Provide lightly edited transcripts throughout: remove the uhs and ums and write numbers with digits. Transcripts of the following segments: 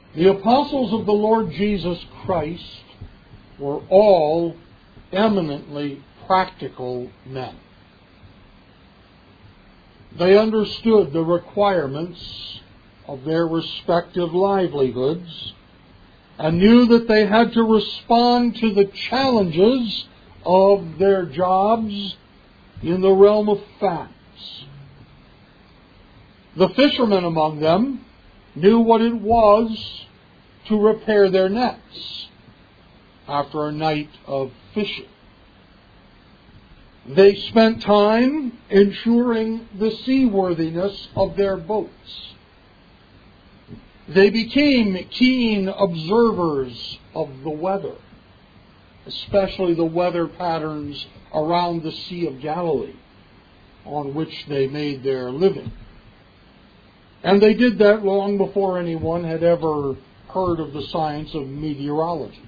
The apostles of the Lord Jesus Christ were all eminently practical men. They understood the requirements of their respective livelihoods and knew that they had to respond to the challenges of their jobs in the realm of facts. The fishermen among them knew what it was to repair their nets after a night of fishing. They spent time ensuring the seaworthiness of their boats. They became keen observers of the weather, especially the weather patterns around the Sea of Galilee, on which they made their living. And they did that long before anyone had ever heard of the science of meteorology.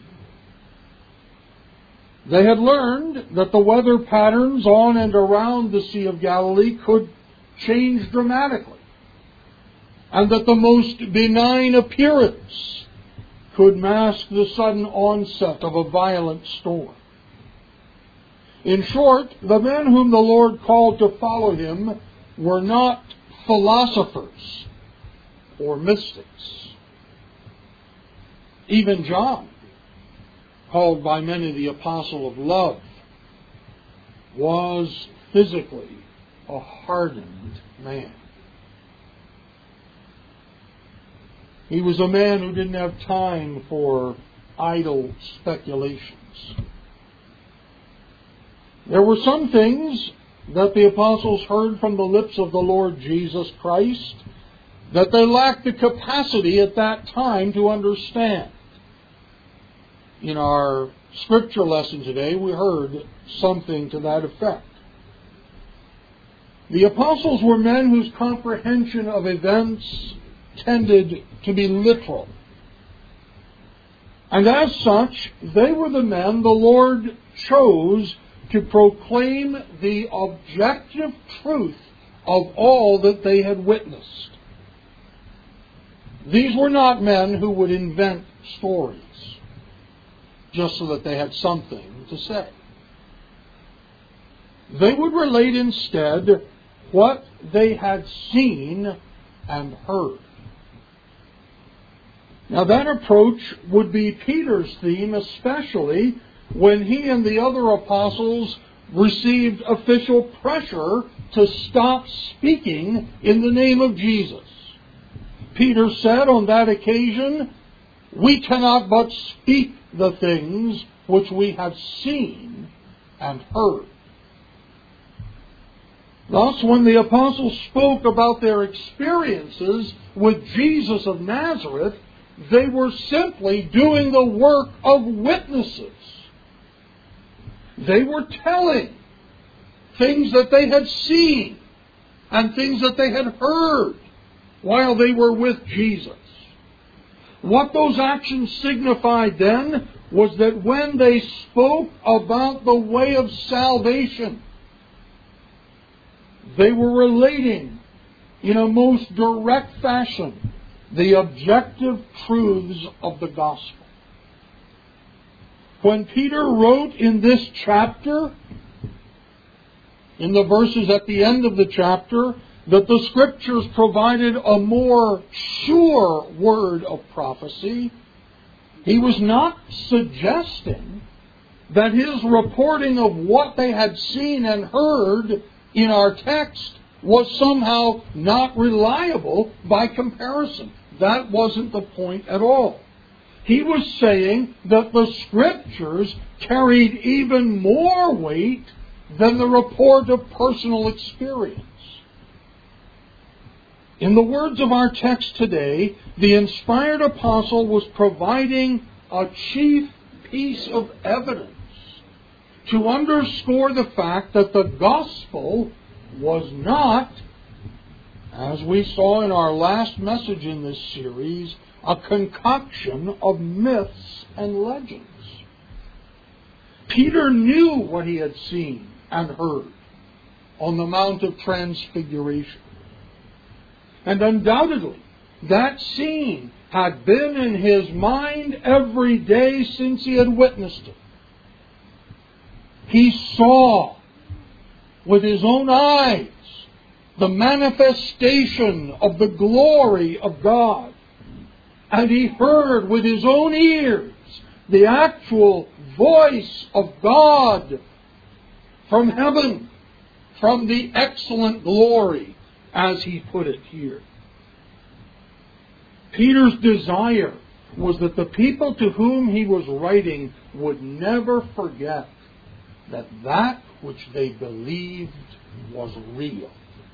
They had learned that the weather patterns on and around the Sea of Galilee could change dramatically, and that the most benign appearance could mask the sudden onset of a violent storm. In short, the men whom the Lord called to follow Him were not philosophers or mystics. Even John, called by many the apostle of love, was physically a hardened man. He was a man who didn't have time for idle speculations. There were some things that the apostles heard from the lips of the Lord Jesus Christ that they lacked the capacity at that time to understand. In our scripture lesson today, we heard something to that effect. The apostles were men whose comprehension of events tended to be literal. And as such, they were the men the Lord chose to proclaim the objective truth of all that they had witnessed. These were not men who would invent stories just so that they had something to say. They would relate instead what they had seen and heard. Now that approach would be Peter's theme, especially when he and the other apostles received official pressure to stop speaking in the name of Jesus. Peter said on that occasion, "We cannot but speak the things which we have seen and heard." Thus, when the apostles spoke about their experiences with Jesus of Nazareth, they were simply doing the work of witnesses. They were telling things that they had seen and things that they had heard while they were with Jesus. What those actions signified then was that when they spoke about the way of salvation, they were relating in a most direct fashion the objective truths of the gospel. When Peter wrote in this chapter, in the verses at the end of the chapter, that the Scriptures provided a more sure word of prophecy, he was not suggesting that his reporting of what they had seen and heard in our text was somehow not reliable by comparison. That wasn't the point at all. He was saying that the Scriptures carried even more weight than the report of personal experience. In the words of our text today, the inspired apostle was providing a chief piece of evidence to underscore the fact that the gospel was not, as we saw in our last message in this series, a concoction of myths and legends. Peter knew what he had seen and heard on the Mount of Transfiguration. And undoubtedly, that scene had been in his mind every day since he had witnessed it. He saw with his own eyes the manifestation of the glory of God. And he heard with his own ears the actual voice of God from heaven, from the excellent glory, as he put it here. Peter's desire was that the people to whom he was writing would never forget that which they believed was real.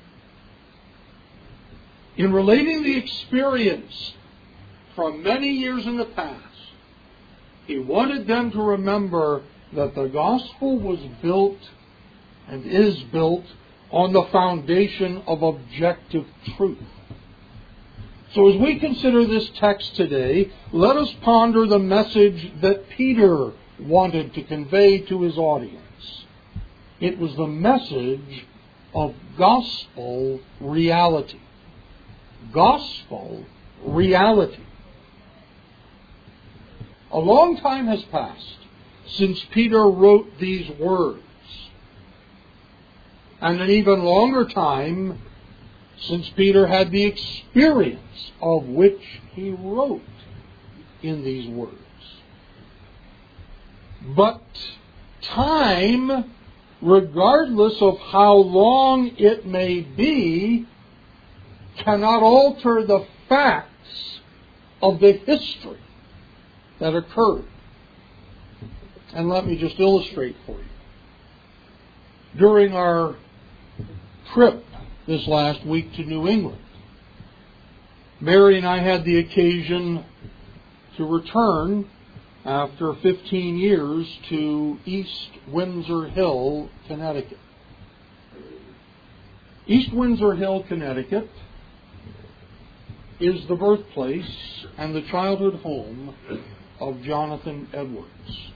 In relating the experience from many years in the past, he wanted them to remember that the gospel was built and is built on the foundation of objective truth. So as we consider this text today, let us ponder the message that Peter wanted to convey to his audience. It was the message of gospel reality. Gospel reality. A long time has passed since Peter wrote these words, and an even longer time since Peter had the experience of which he wrote in these words. But time, regardless of how long it may be, cannot alter the facts of the history that occurred. And let me just illustrate for you. During our trip this last week to New England, Mary and I had the occasion to return after 15 years to East Windsor Hill, Connecticut. East Windsor Hill, Connecticut is the birthplace and the childhood home of Jonathan Edwards.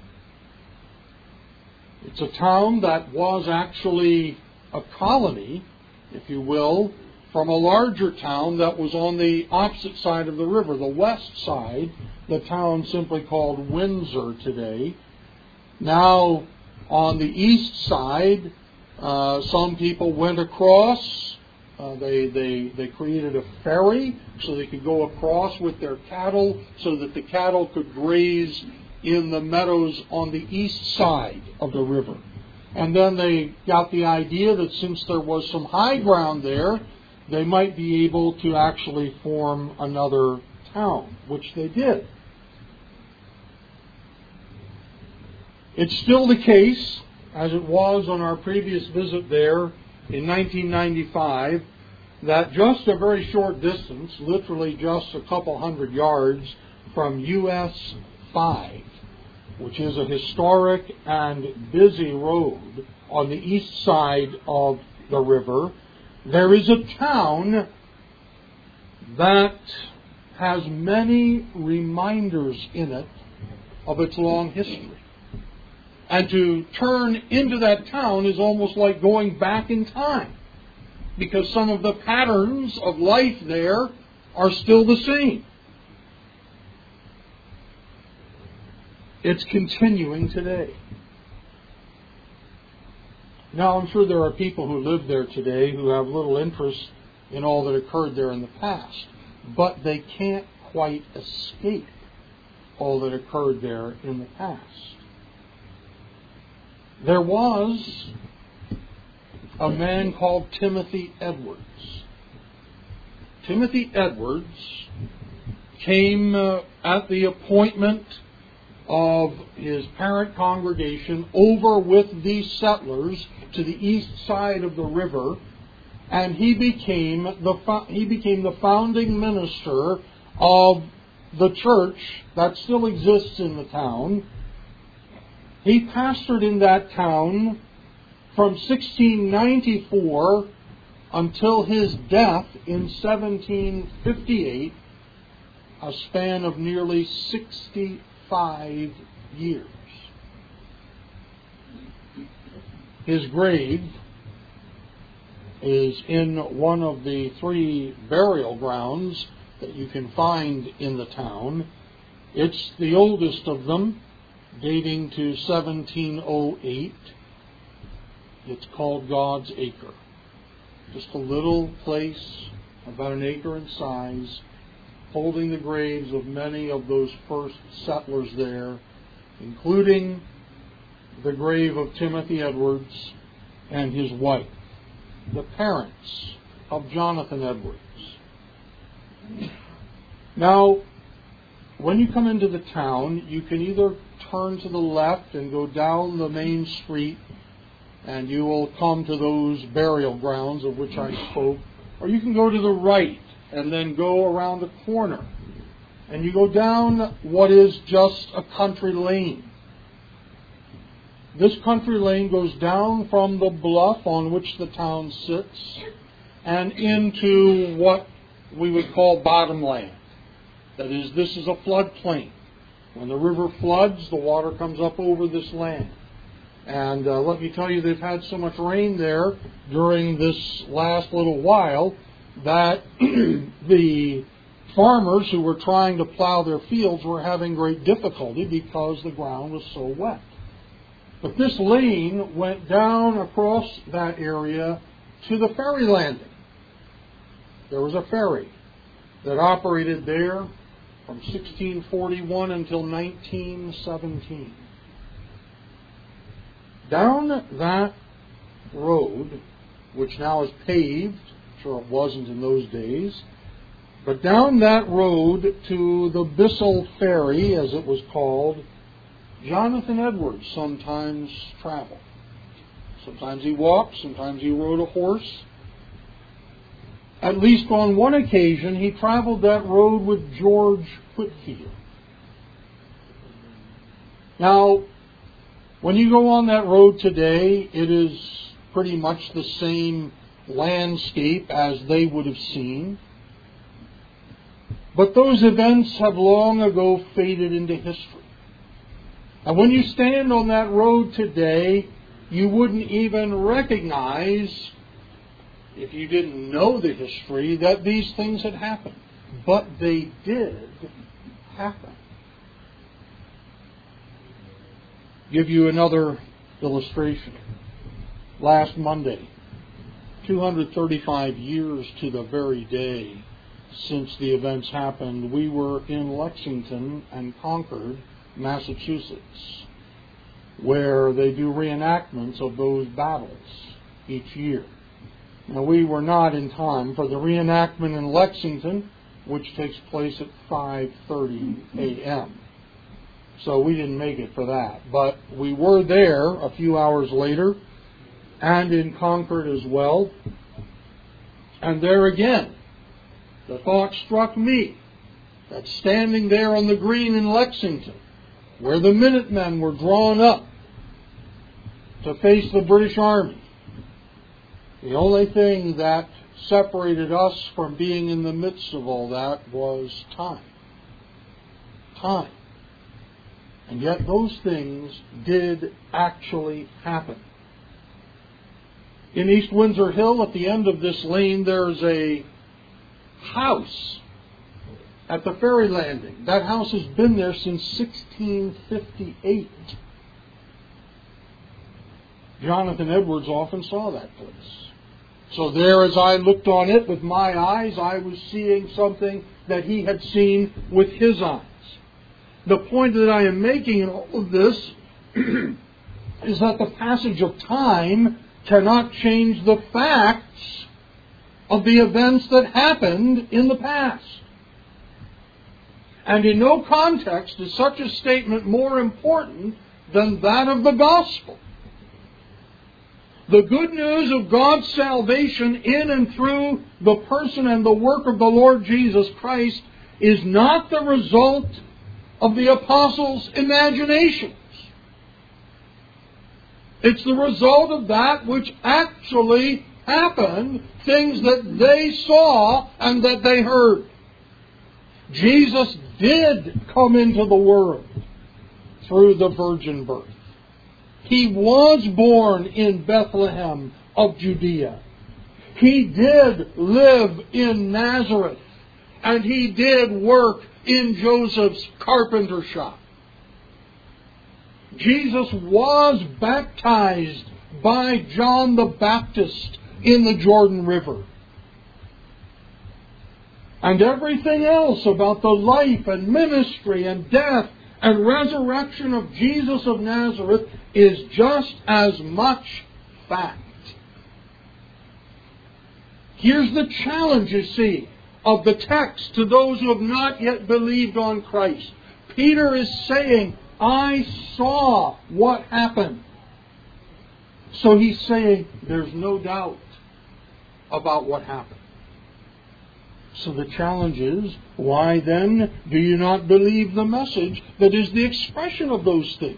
It's a town that was actually a colony, if you will, from a larger town that was on the opposite side of the river, the west side, the town simply called Windsor today. Now, on the east side, some people went across. They created a ferry so they could go across with their cattle so that the cattle could graze in the meadows on the east side of the river. And then they got the idea that since there was some high ground there, they might be able to actually form another town, which they did. It's still the case, as it was on our previous visit there in 1995, that just a very short distance, literally just a couple hundred yards from US 5, which is a historic and busy road on the east side of the river, there is a town that has many reminders in it of its long history. And to turn into that town is almost like going back in time, because some of the patterns of life there are still the same. It's continuing today. Now, I'm sure there are people who live there today who have little interest in all that occurred there in the past, but they can't quite escape all that occurred there in the past. There was a man called Timothy Edwards. Timothy Edwards came at the appointment of his parent congregation over with these settlers to the east side of the river, and he became the founding minister of the church that still exists in the town. He pastored in that town from 1694 until his death in 1758, a span of nearly 65 years. His grave is in one of the 3 burial grounds that you can find in the town. It's the oldest of them, dating to 1708. It's called God's Acre. Just a little place, about an acre in size, holding the graves of many of those first settlers there, including the grave of Timothy Edwards and his wife, the parents of Jonathan Edwards. Now, when you come into the town, you can either turn to the left and go down the main street, and you will come to those burial grounds of which I spoke, or you can go to the right and then go around a corner, and you go down what is just a country lane. This country lane goes down from the bluff on which the town sits and into what we would call bottomland. That is, this is a floodplain. When the river floods, the water comes up over this land. And let me tell you, they've had so much rain there during this last little while that the farmers who were trying to plow their fields were having great difficulty because the ground was so wet. But this lane went down across that area to the ferry landing. There was a ferry that operated there from 1641 until 1917. Down that road, which now is paved, sure it wasn't in those days, but down that road to the Bissell Ferry, as it was called, Jonathan Edwards sometimes traveled. Sometimes he walked, sometimes he rode a horse. At least on one occasion, he traveled that road with George Whitefield. Now, when you go on that road today, it is pretty much the same landscape as they would have seen. But those events have long ago faded into history. And when you stand on that road today, you wouldn't even recognize, if you didn't know the history, that these things had happened. But they did happen. Give you another illustration. Last Monday, 235 years to the very day since the events happened, we were in Lexington and Concord, Massachusetts, where they do reenactments of those battles each year. Now, we were not in time for the reenactment in Lexington, which takes place at 5:30 a.m. So we didn't make it for that. But we were there a few hours later, and in Concord as well. And there again, the thought struck me that standing there on the green in Lexington, where the Minutemen were drawn up to face the British Army, the only thing that separated us from being in the midst of all that was time. Time. And yet those things did actually happen. In East Windsor Hill, at the end of this lane, there's a house at the ferry landing. That house has been there since 1658. Jonathan Edwards often saw that place. So there, as I looked on it with my eyes, I was seeing something that he had seen with his eyes. The point that I am making in all of this is that the passage of time cannot change the facts of the events that happened in the past. And in no context is such a statement more important than that of the gospel. The good news of God's salvation in and through the person and the work of the Lord Jesus Christ is not the result of the apostles' imaginations. It's the result of that which actually happened, things that they saw and that they heard. Jesus did come into the world through the virgin birth. He was born in Bethlehem of Judea. He did live in Nazareth. and he did work in Joseph's carpenter shop. Jesus was baptized by John the Baptist in the Jordan River. And everything else about the life and ministry and death and resurrection of Jesus of Nazareth is just as much fact. Here's the challenge, you see, of the text to those who have not yet believed on Christ. Peter is saying, I saw what happened. So he's saying, there's no doubt about what happened. So the challenge is, why then do you not believe the message that is the expression of those things?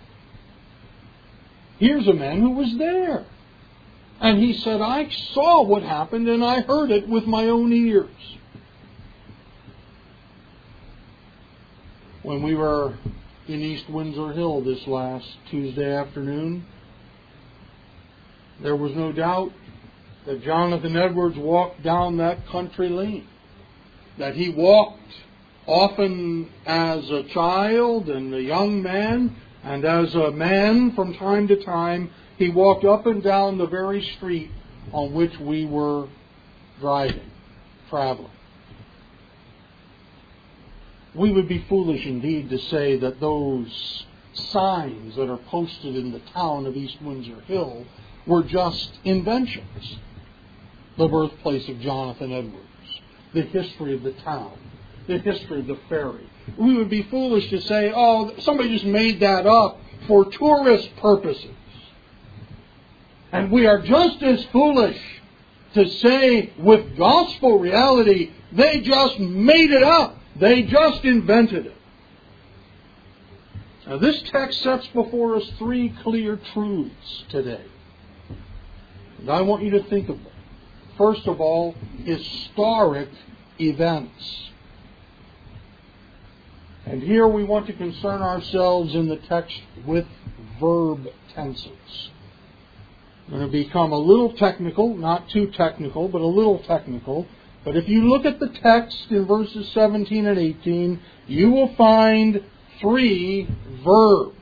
Here's a man who was there. And he said, I saw what happened and I heard it with my own ears. When we were in East Windsor Hill this last Tuesday afternoon, there was no doubt that Jonathan Edwards walked down that country lane. That he walked often as a child and a young man, and as a man from time to time, he walked up and down the very street on which we were traveling. We would be foolish indeed to say that those signs that are posted in the town of East Windsor Hill were just inventions. The birthplace of Jonathan Edwards, the history of the town, the history of the ferry. We would be foolish to say, oh, somebody just made that up for tourist purposes. And we are just as foolish to say with gospel reality, they just made it up. They just invented it. Now, this text sets before us three clear truths today. And I want you to think of them. First of all, historic events. And here we want to concern ourselves in the text with verb tenses. I'm going to become a little technical, not too technical, but a little technical. But if you look at the text in verses 17 and 18, you will find three verbs.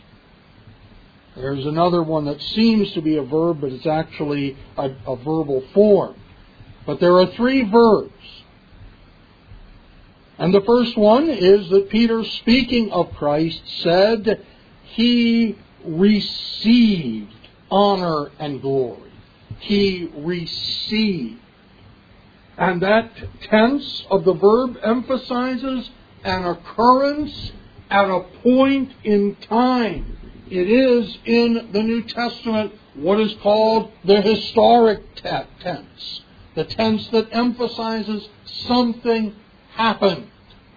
There's another one that seems to be a verb, but it's actually a verbal form. But there are three verbs. And the first one is that Peter, speaking of Christ, said, He received honor and glory. He received. And that tense of the verb emphasizes an occurrence at a point in time. It is in the New Testament what is called the historic tense. The tense that emphasizes something happened.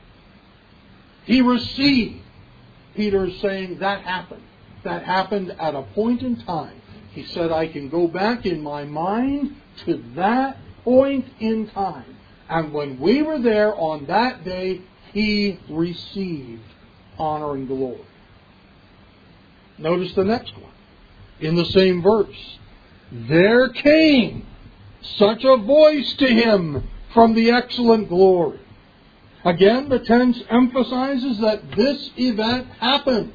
He received. Peter is saying that happened. That happened at a point in time. He said, I can go back in my mind to that point in time. And when we were there on that day, He received honor and glory. Notice the next one. In the same verse. There came such a voice to Him from the excellent glory. Again, the tense emphasizes that this event happened.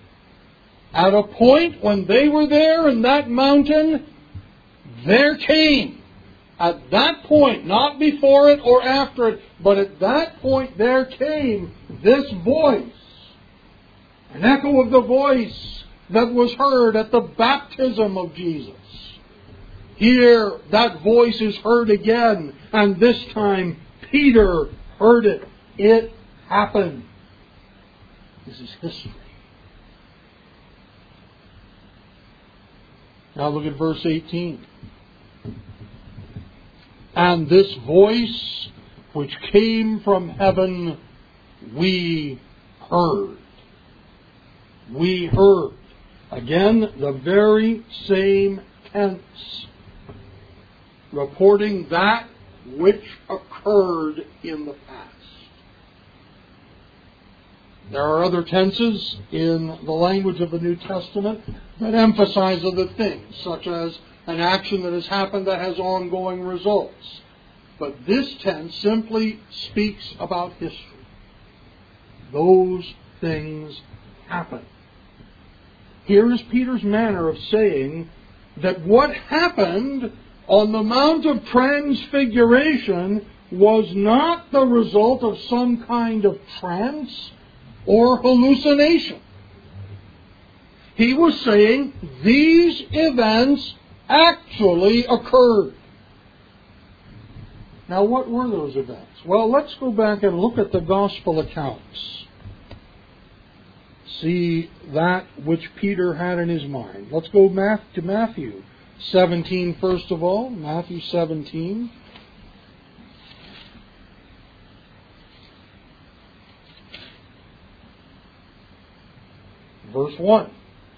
At a point when they were there in that mountain, there came. At that point, not before it or after it, but at that point there came this voice. An echo of the voice that was heard at the baptism of Jesus. Here, that voice is heard again, and this time Peter heard it. It happened. This is history. Now look at verse 18. And this voice which came from heaven, we heard. We heard. Again, the very same tense. Reporting that which occurred in the past. There are other tenses in the language of the New Testament that emphasize other things, such as an action that has happened that has ongoing results. But this tense simply speaks about history. Those things happen. Here is Peter's manner of saying that what happened on the Mount of Transfiguration was not the result of some kind of trance or hallucination. He was saying these events actually occurred. Now, what were those events? Well, let's go back and look at the Gospel accounts. See that which Peter had in his mind. Let's go to Matthew 17 first of all. Matthew 17. Verse 1.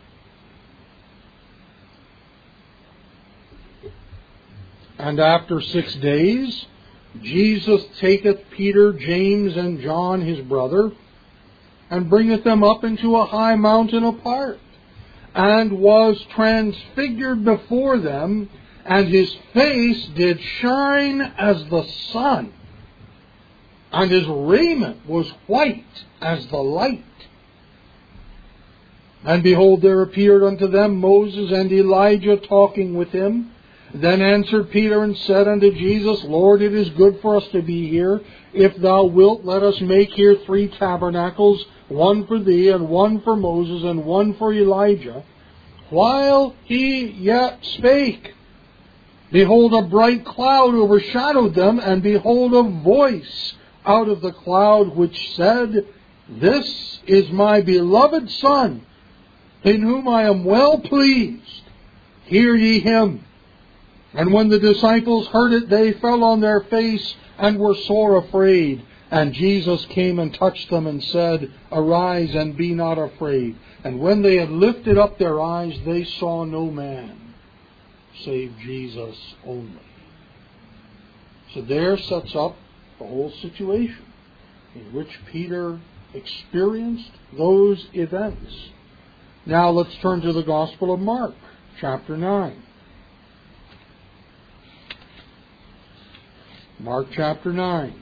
And after 6 days, Jesus taketh Peter, James, and John his brother, and bringeth them up into a high mountain apart, and was transfigured before them, and his face did shine as the sun, and his raiment was white as the light. And behold, there appeared unto them Moses and Elijah talking with him. Then answered Peter and said unto Jesus, Lord, it is good for us to be here. If thou wilt, let us make here 3 tabernacles, one for thee, and one for Moses, and one for Elijah. While he yet spake, behold, a bright cloud overshadowed them, and behold, a voice out of the cloud which said, This is my beloved Son, in whom I am well pleased. Hear ye him. And when the disciples heard it, they fell on their face and were sore afraid. And Jesus came and touched them and said, Arise and be not afraid. And when they had lifted up their eyes, they saw no man, save Jesus only. So there sets up the whole situation in which Peter experienced those events. Now let's turn to the Gospel of Mark, chapter 9. Mark chapter 9.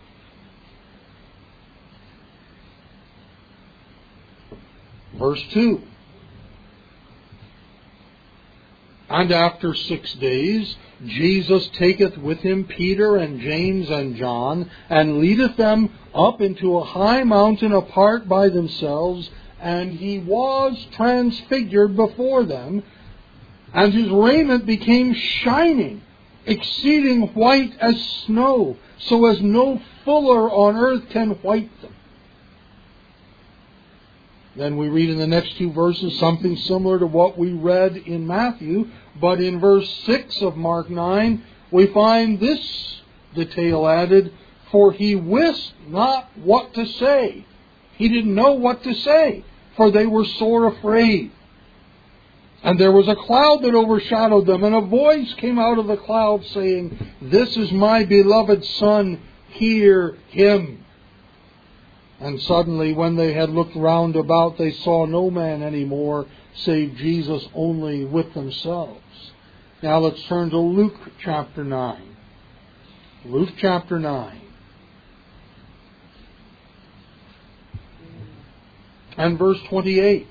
Verse 2. And after 6 days, Jesus taketh with him Peter and James and John, and leadeth them up into a high mountain apart by themselves, and he was transfigured before them, and his raiment became shining, exceeding white as snow, so as no fuller on earth can white them. Then we read in the next 2 verses something similar to what we read in Matthew, but in verse 6 of Mark 9, we find this detail added, For he wist not what to say. He didn't know what to say, for they were sore afraid. And there was a cloud that overshadowed them, and a voice came out of the cloud saying, This is my beloved Son, hear him. And suddenly, when they had looked round about, they saw no man any more, save Jesus only with themselves. Now let's turn to Luke chapter 9. Luke chapter 9. And verse 28.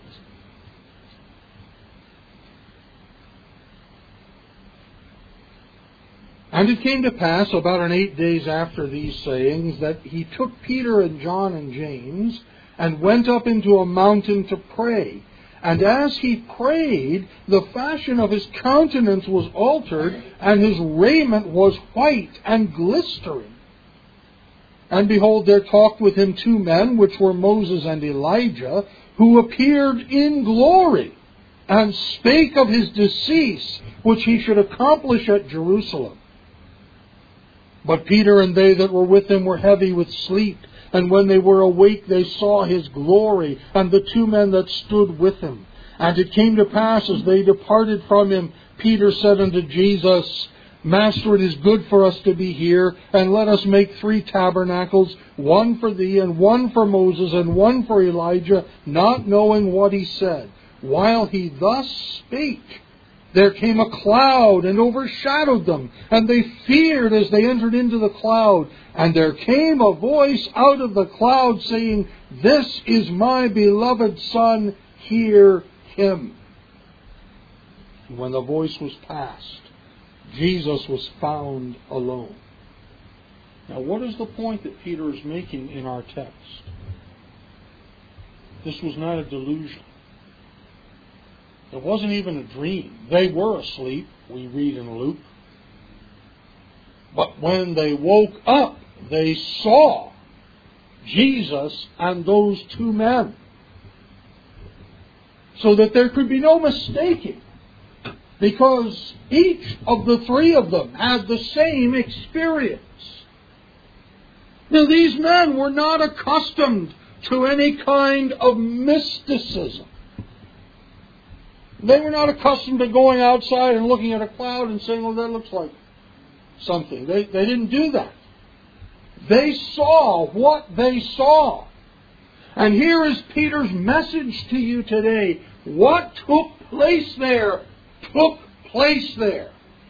And it came to pass about 8 days after these sayings that he took Peter and John and James and went up into a mountain to pray. And as he prayed, the fashion of his countenance was altered, and his raiment was white and glistering. And behold, there talked with him 2 men, which were Moses and Elijah, who appeared in glory, and spake of his decease, which he should accomplish at Jerusalem. But Peter and they that were with him were heavy with sleep, and when they were awake they saw his glory, and the 2 men that stood with him. And it came to pass, as they departed from him, Peter said unto Jesus, Master, it is good for us to be here, and let us make 3 tabernacles, one for thee, and one for Moses, and one for Elijah, not knowing what he said. While he thus spake, there came a cloud and overshadowed them, and they feared as they entered into the cloud. And there came a voice out of the cloud saying, "This is my beloved Son, hear him." And when the voice was past, Jesus was found alone. Now, what is the point that Peter is making in our text? This was not a delusion. It wasn't even a dream. They were asleep, we read in Luke. But when they woke up, they saw Jesus and those two men. So that there could be no mistaking, because each of the three of them had the same experience. Now, these men were not accustomed to any kind of mysticism. They were not accustomed to going outside and looking at a cloud and saying, "Oh, that looks like something." They didn't do that. They saw what they saw. And here is Peter's message to you today. What took place there took place there.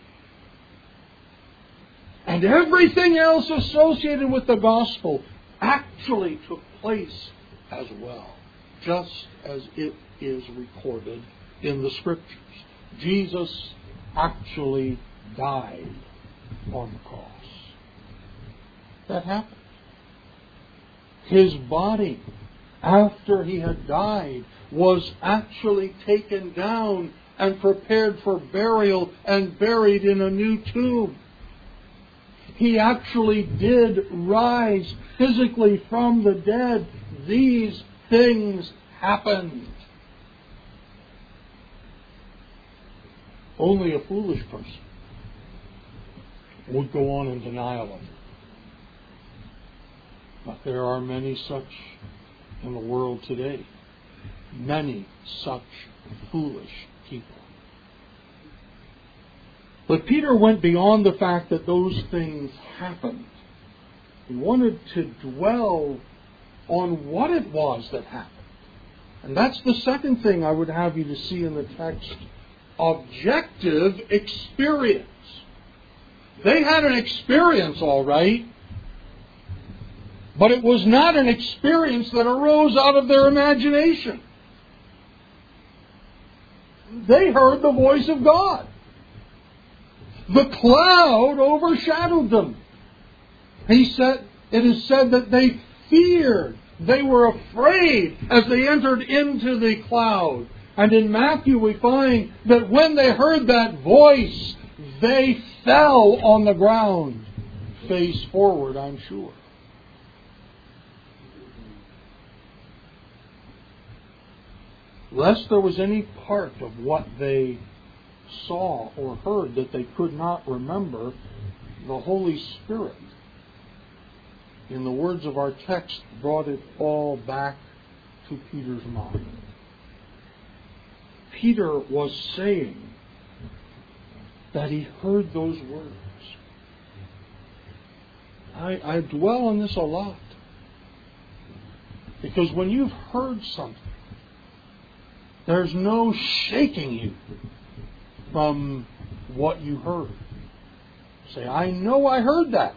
And everything else associated with the gospel actually took place as well, just as it is recorded in the Scriptures. Jesus actually died on the cross. That happened. His body, after he had died, was actually taken down and prepared for burial and buried in a new tomb. He actually did rise physically from the dead. These things happened. Only a foolish person would go on in denial of it. But there are many such in the world today. Many such foolish people. But Peter went beyond the fact that those things happened. He wanted to dwell on what it was that happened. And that's the second thing I would have you to see in the text. Objective experience. They had an experience, all right, but it was not an experience that arose out of their imagination. They heard the voice of God. The cloud overshadowed them. It is said that they feared. They were afraid as they entered into the cloud. And in Matthew we find that when they heard that voice, they fell on the ground, face forward, I'm sure. Lest there was any part of what they saw or heard that they could not remember, the Holy Spirit, in the words of our text, brought it all back to Peter's mind. Peter was saying that he heard those words. I dwell on this a lot, because when you've heard something, there's no shaking you from what you heard. Say, I know I heard that.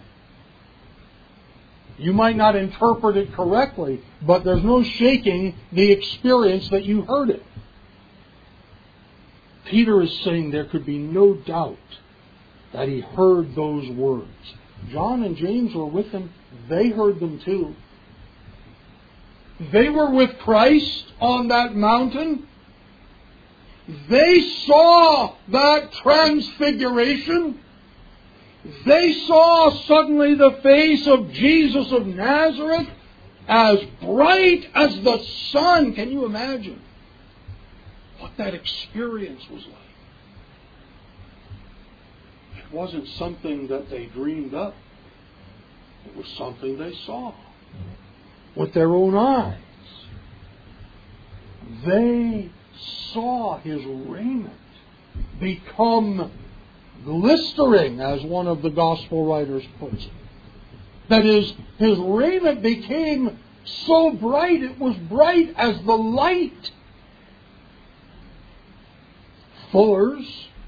You might not interpret it correctly, but there's no shaking the experience that you heard it. Peter is saying there could be no doubt that he heard those words. John and James were with him. They heard them too. They were with Christ on that mountain. They saw that transfiguration. They saw suddenly the face of Jesus of Nazareth as bright as the sun. Can you imagine what that experience was like? It wasn't something that they dreamed up. It was something they saw with their own eyes. They saw his raiment become glistering, as one of the gospel writers puts it. That is, his raiment became so bright, it was bright as the light. Fullers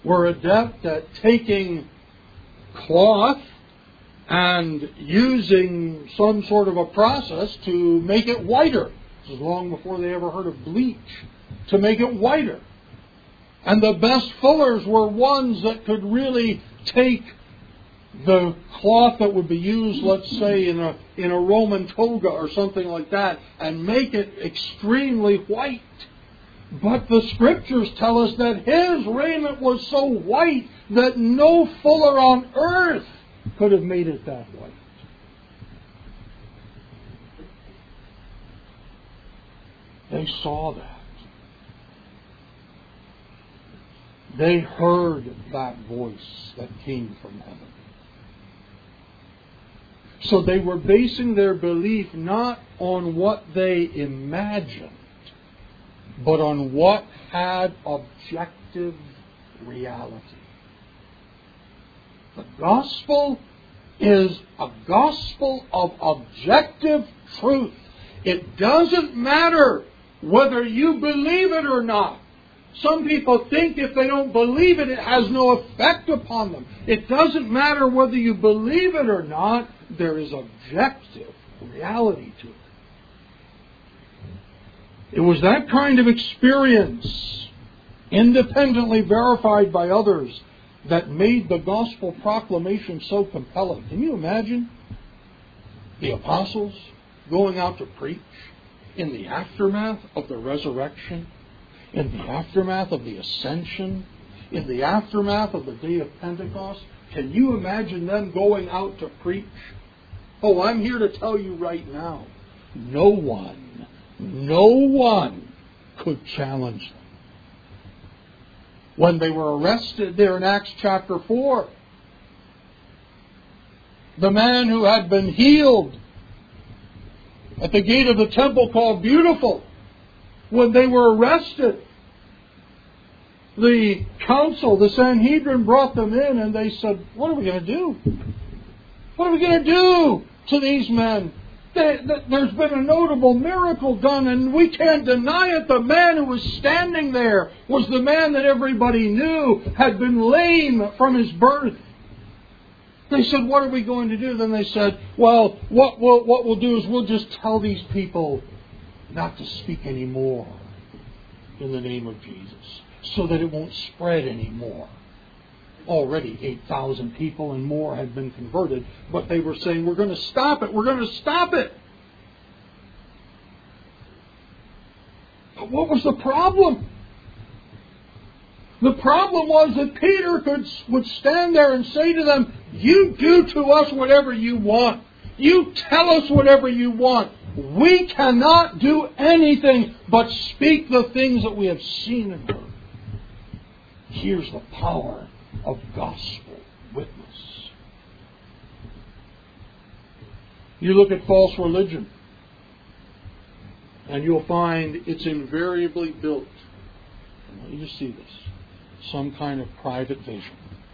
were adept at taking cloth and using some sort of a process to make it whiter. This is long before they ever heard of bleach, to make it whiter. And the best fullers were ones that could really take the cloth that would be used, let's say, in a Roman toga or something like that, and make it extremely white. But the Scriptures tell us that his raiment was so white that no fuller on earth could have made it that white. They saw that. They heard that voice that came from heaven. So they were basing their belief not on what they imagined, but on what had objective reality. The gospel is a gospel of objective truth. It doesn't matter whether you believe it or not. Some people think if they don't believe it, it has no effect upon them. It doesn't matter whether you believe it or not. There is objective reality to it. It was that kind of experience, independently verified by others, that made the gospel proclamation so compelling. Can you imagine the apostles going out to preach in the aftermath of the resurrection, in the aftermath of the ascension, in the aftermath of the day of Pentecost? Can you imagine them going out to preach? Oh, I'm here to tell you right now, no one could challenge them. When they were arrested there in Acts chapter 4, the man who had been healed at the gate of the temple called Beautiful, when they were arrested, the council, the Sanhedrin, brought them in and they said, what are we going to do? What are we going to do to these men? There's been a notable miracle done and we can't deny it. The man who was standing there was the man that everybody knew had been lame from his birth. They said, what are we going to do? Then they said, well, what we'll do is we'll just tell these people not to speak anymore in the name of Jesus, so that it won't spread anymore. Already 8,000 people and more had been converted, but they were saying, we're going to stop it, we're going to stop it. But what was the problem? The problem was that Peter would stand there and say to them, you do to us whatever you want. You tell us whatever you want. We cannot do anything but speak the things that we have seen and heard. Here's the power of gospel witness. You look at false religion, and you'll find it's invariably built. You just see this. Some kind of private vision.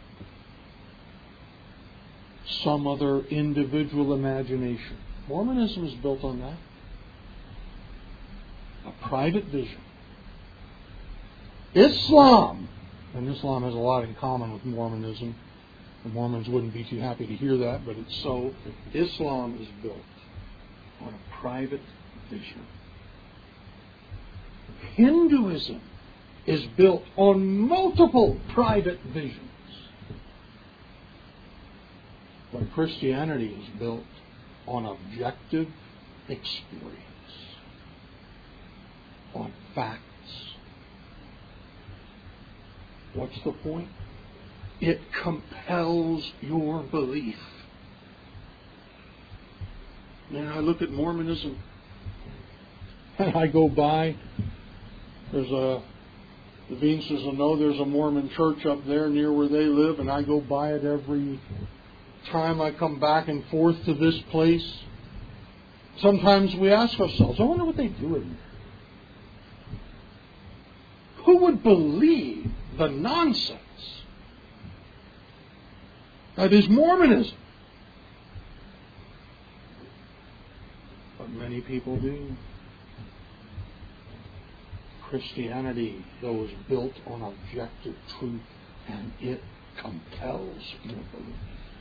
Some other individual imagination. Mormonism is built on that. A private vision. Islam, and Islam has a lot in common with Mormonism. The Mormons wouldn't be too happy to hear that, but it's so. Islam is built on a private vision. Hinduism is built on multiple private visions. But Christianity is built on objective experience, on facts. What's the point? It compels your belief. And I look at Mormonism and I go by. The Vences will know there's a Mormon church up there near where they live, and I go by it every time I come back and forth to this place. Sometimes we ask ourselves, I wonder what they do in there. Who would believe the nonsense that is Mormonism? But many people do. Christianity, though, is built on objective truth, and it compels your belief.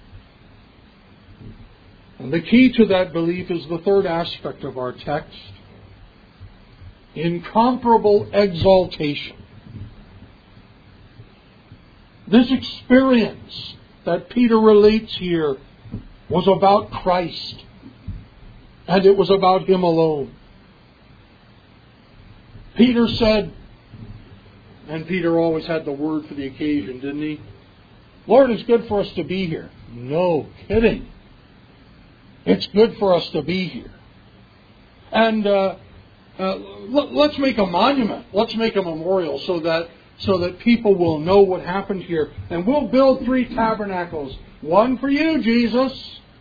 And the key to that belief is the third aspect of our text: incomparable exaltation. This experience that Peter relates here was about Christ, and it was about Him alone. Peter said, and Peter always had the word for the occasion, didn't he? Lord, it's good for us to be here. No kidding. It's good for us to be here. And let's make a monument. Let's make a memorial so that people will know what happened here. And we'll build 3 tabernacles. One for you, Jesus.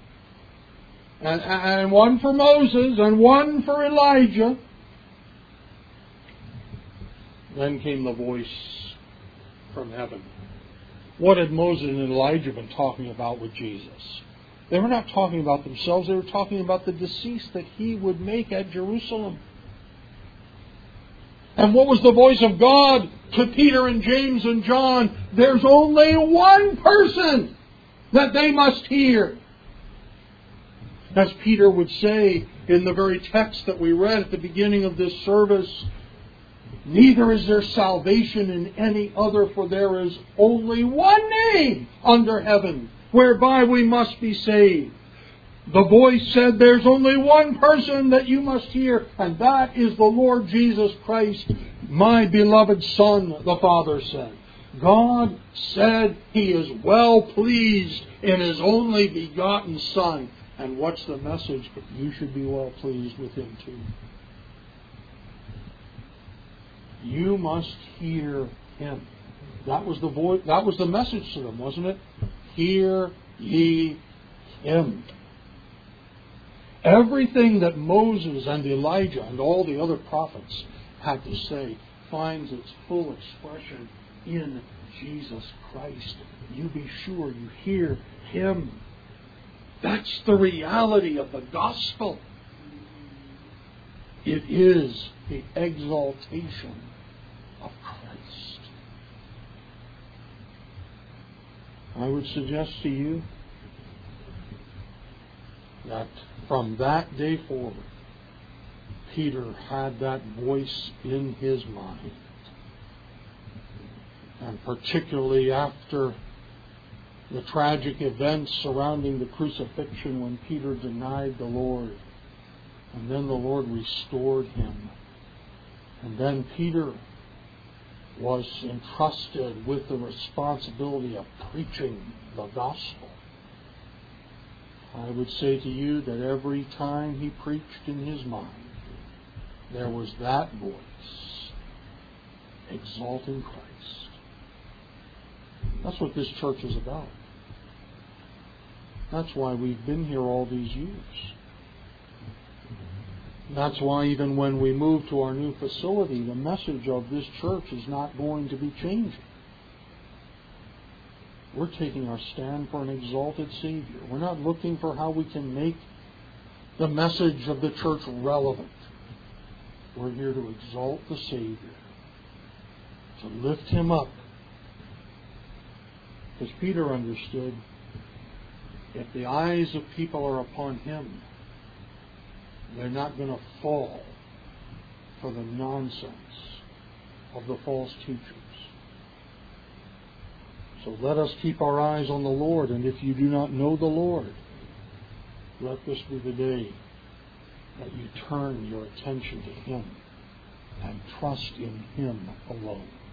And one for Moses. And one for Elijah. Then came the voice from heaven. What had Moses and Elijah been talking about with Jesus? They were not talking about themselves. They were talking about the decease that He would make at Jerusalem. And what was the voice of God to Peter and James and John? There's only one person that they must hear. As Peter would say in the very text that we read at the beginning of this service, neither is there salvation in any other, for there is only one name under heaven whereby we must be saved. The voice said, there's only one person that you must hear, and that is the Lord Jesus Christ, my beloved Son, the Father said. God said He is well pleased in His only begotten Son. And what's the message? But you should be well pleased with Him too. You must hear Him. That was the voice. That was the message to them, wasn't it? Hear ye Him. Everything that Moses and Elijah and all the other prophets had to say finds its full expression in Jesus Christ. You be sure you hear Him. That's the reality of the gospel. It is the exaltation of Christ. I would suggest to you that from that day forward, Peter had that voice in his mind. And particularly after the tragic events surrounding the crucifixion, when Peter denied the Lord, and then the Lord restored him. And then Peter was entrusted with the responsibility of preaching the gospel. I would say to you that every time he preached in his mind, there was that voice exalting Christ. That's what this church is about. That's why we've been here all these years. That's why even when we move to our new facility, the message of this church is not going to be changing. We're taking our stand for an exalted Savior. We're not looking for how we can make the message of the church relevant. We're here to exalt the Savior, to lift Him up. Because Peter understood, if the eyes of people are upon Him, they're not going to fall for the nonsense of the false teachers. So let us keep our eyes on the Lord. And if you do not know the Lord, let this be the day that you turn your attention to Him and trust in Him alone.